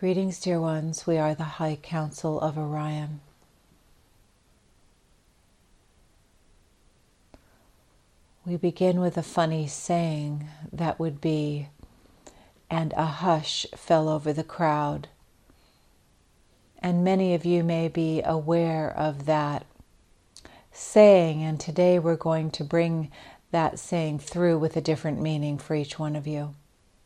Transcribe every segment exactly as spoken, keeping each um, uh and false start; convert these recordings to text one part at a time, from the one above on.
Greetings, dear ones. We are the High Council of Orion. We begin with a funny saying that would be, "And a hush fell over the crowd." And many of you may be aware of that saying, and today we're going to bring that saying through with a different meaning for each one of you.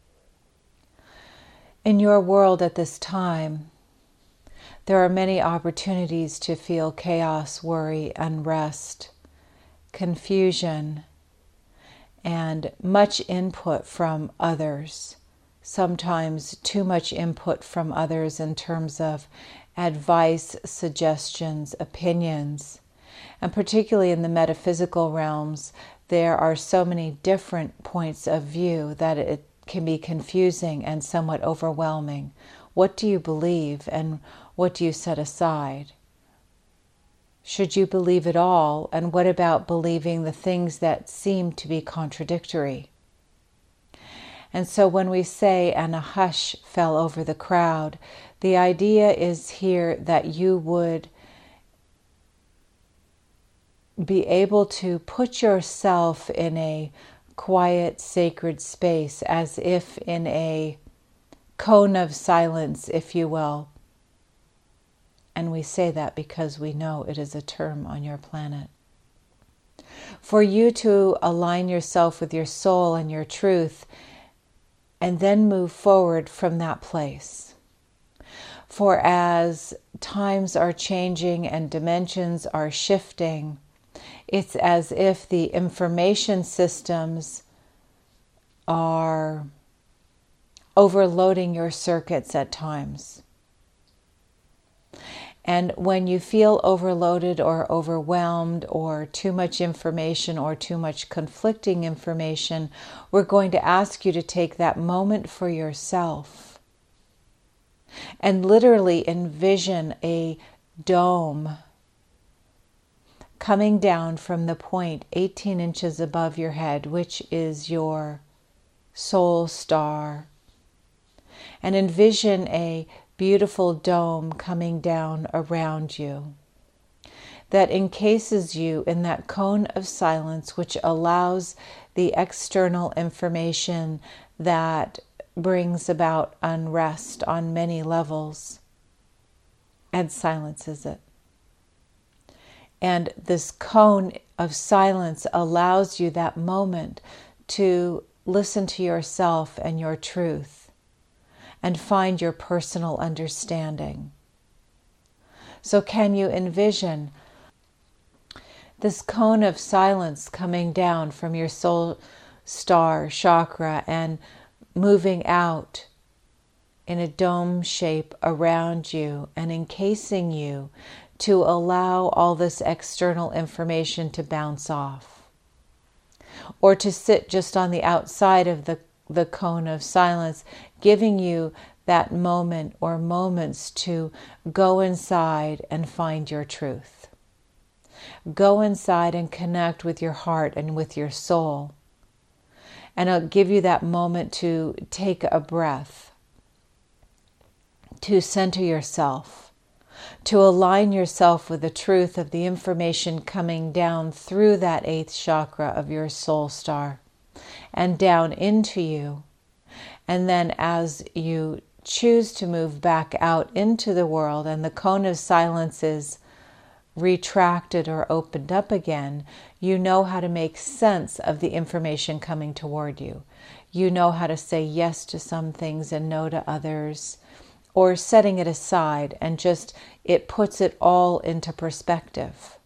In your world at this time, there are many opportunities to feel chaos, worry, unrest, confusion, and much input from others. Sometimes too much input from others in terms of advice, suggestions, opinions. And particularly in the metaphysical realms, there are so many different points of view that it can be confusing and somewhat overwhelming. What do you believe and what do you set aside? Should you believe it all? And what about believing the things that seem to be contradictory? And so when we say, "and a hush fell over the crowd," the idea is here that you would be able to put yourself in a quiet, sacred space, as if in a cone of silence, if you will. And we say that because we know it is a term on your planet. For you to align yourself with your soul and your truth, and then move forward from that place. For as times are changing and dimensions are shifting, it's as if the information systems are overloading your circuits at times. And when you feel overloaded or overwhelmed or too much information or too much conflicting information, we're going to ask you to take that moment for yourself and literally envision a dome coming down from the point eighteen inches above your head, which is your soul star. And envision a beautiful dome coming down around you that encases you in that cone of silence, which allows the external information that brings about unrest on many levels and silences it. And this cone of silence allows you that moment to listen to yourself and your truth and find your personal understanding. So can you envision this cone of silence coming down from your soul star chakra and moving out in a dome shape around you and encasing you to allow all this external information to bounce off? Or to sit just on the outside of the, the cone of silence, giving you that moment or moments to go inside and find your truth. Go inside and connect with your heart and with your soul. And I'll give you that moment to take a breath, to center yourself, to align yourself with the truth of the information coming down through that eighth chakra of your soul star and down into you. And then as you choose to move back out into the world and the cone of silence is retracted or opened up again, you know how to make sense of the information coming toward you. You know how to say yes to some things and no to others, or setting it aside, and just it puts it all into perspective.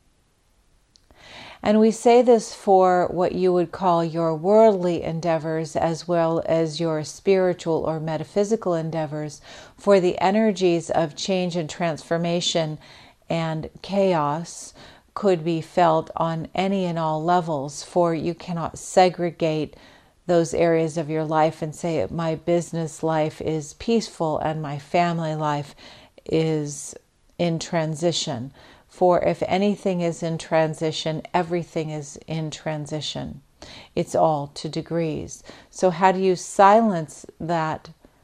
And we say this for what you would call your worldly endeavors as well as your spiritual or metaphysical endeavors, for the energies of change and transformation and chaos could be felt on any and all levels, for you cannot segregate those areas of your life and say, my business life is peaceful and my family life is in transition. For if anything is in transition, everything is in transition. It's all to degrees. So how do you silence that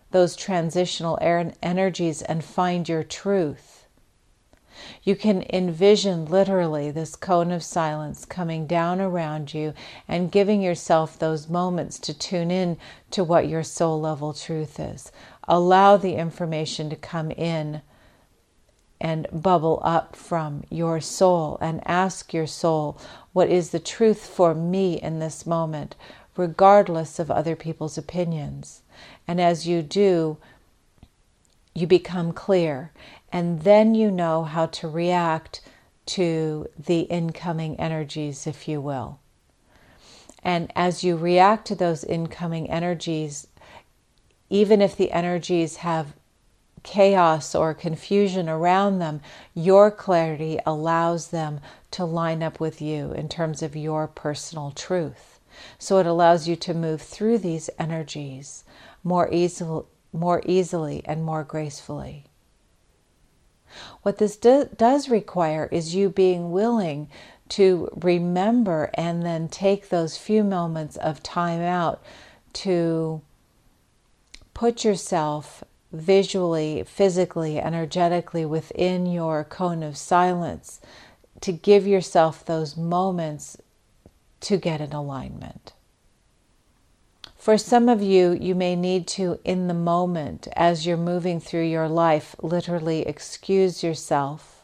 those transitional energies and find your truth. You can envision literally this cone of silence coming down around you and giving yourself those moments to tune in to what your soul level truth is. Allow the information to come in and bubble up from your soul, and ask your soul, what is the truth for me in this moment, regardless of other people's opinions? And as you do, you become clear, and then you know how to react to the incoming energies, if you will. And as you react to those incoming energies, even if the energies have chaos or confusion around them, your clarity allows them to line up with you in terms of your personal truth. So it allows you to move through these energies more easily, more easily and more gracefully. What this do, does require is you being willing to remember and then take those few moments of time out to put yourself visually, physically, energetically within your cone of silence, to give yourself those moments to get in alignment. For some of you, you may need to, in the moment, as you're moving through your life, literally excuse yourself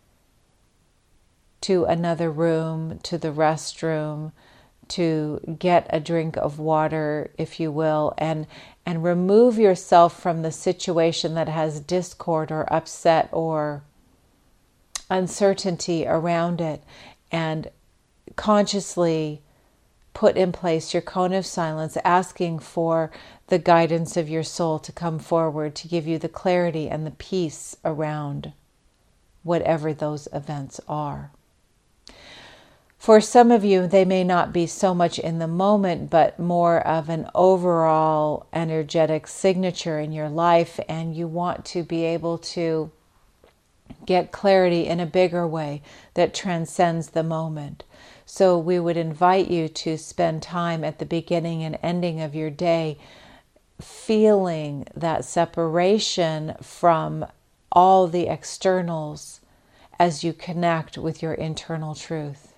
to another room, to the restroom, to get a drink of water, if you will, and and remove yourself from the situation that has discord or upset or uncertainty around it, and consciously put in place your cone of silence, asking for the guidance of your soul to come forward to give you the clarity and the peace around whatever those events are. For some of you, they may not be so much in the moment, but more of an overall energetic signature in your life, and you want to be able to get clarity in a bigger way that transcends the moment. So we would invite you to spend time at the beginning and ending of your day feeling that separation from all the externals as you connect with your internal truth.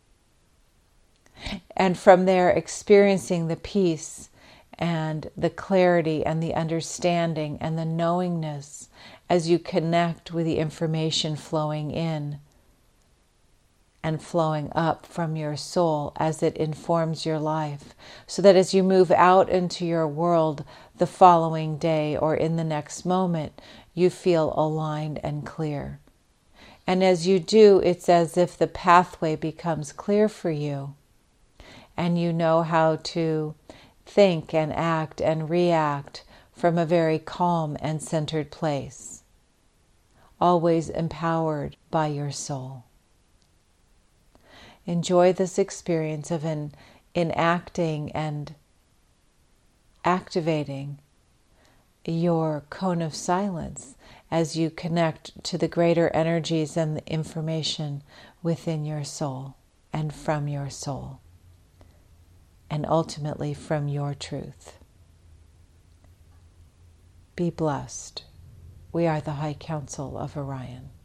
And from there, experiencing the peace and the clarity and the understanding and the knowingness as you connect with the information flowing in and flowing up from your soul as it informs your life. So that as you move out into your world the following day or in the next moment, you feel aligned and clear. And as you do, it's as if the pathway becomes clear for you, and you know how to think and act and react from a very calm and centered place, always empowered by your soul. Enjoy this experience of en- enacting and activating your cone of silence as you connect to the greater energies and the information within your soul and from your soul, and ultimately from your truth. Be blessed. We are the High Council of Orion.